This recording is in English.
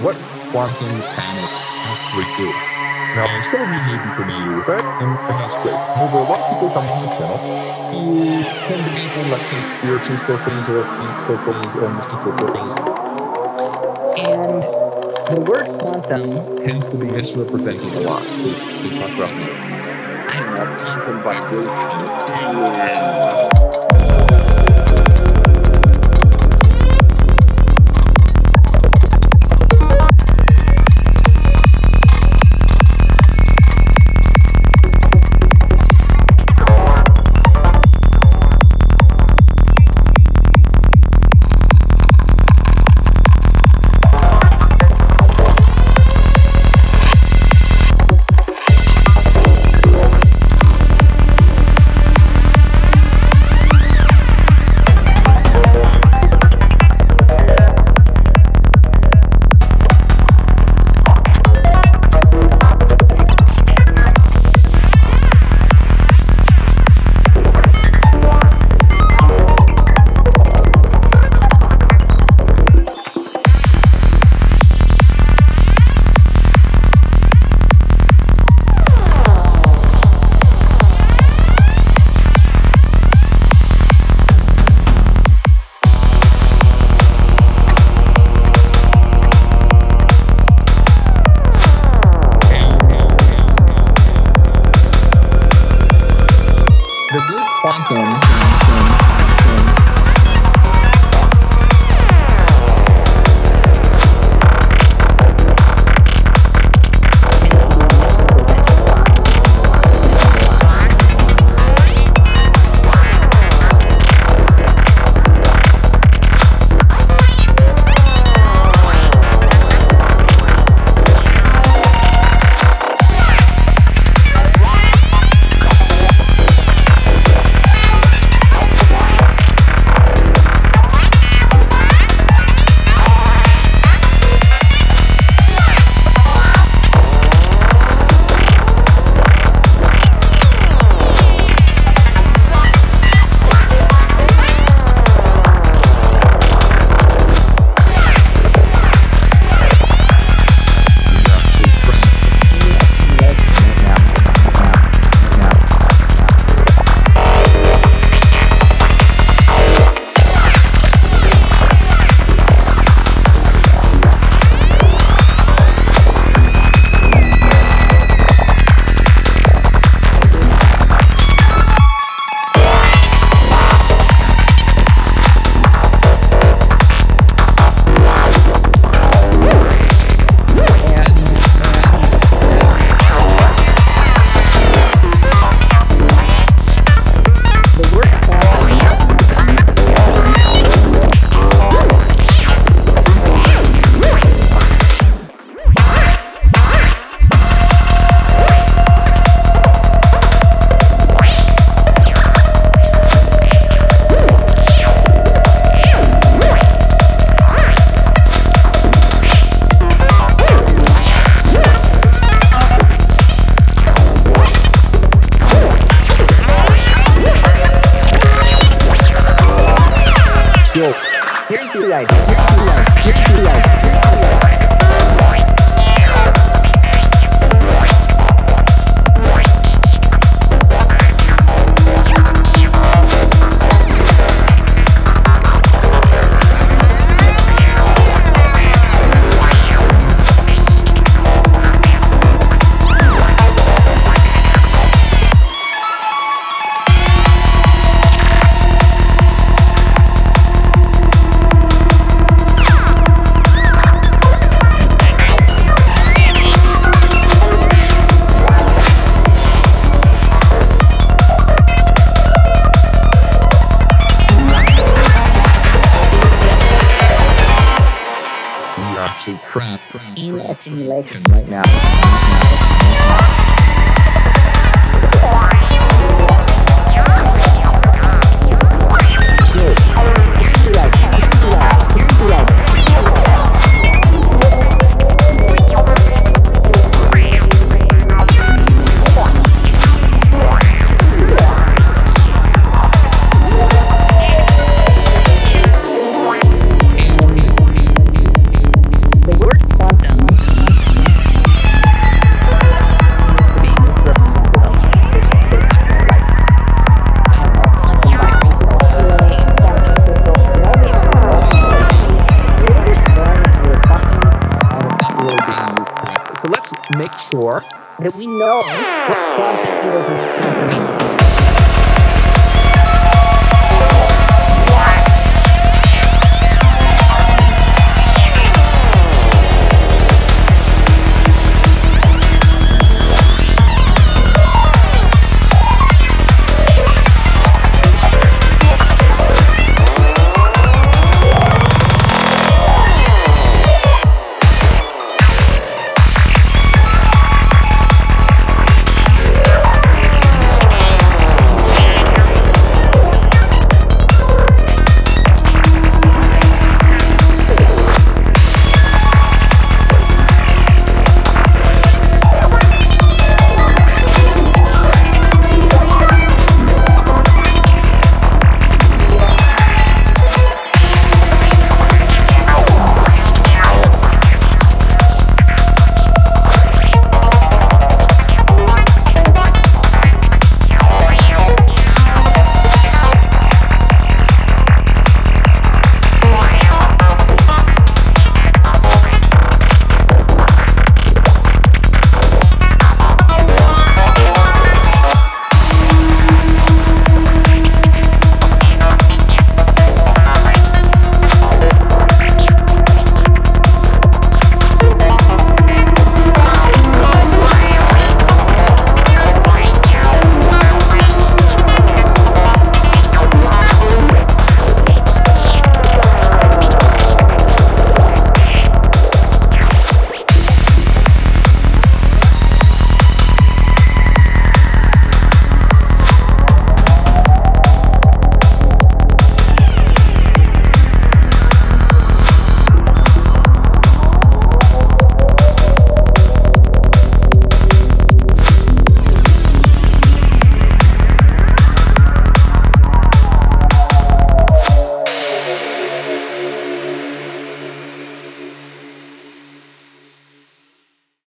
what quantum mechanics actually is. Now, some of you may be familiar with that, and that's great. However, a lot of people come on the channel who tend to be from, let's say, spiritual circles or elite circles or mystical circles. And the word quantum tends to be misrepresented a lot. They talk about, I don't know, quantum vibration. Here's the idea. Actually trapped In a simulation right now. The word quantum make sure that we know what content is and what content is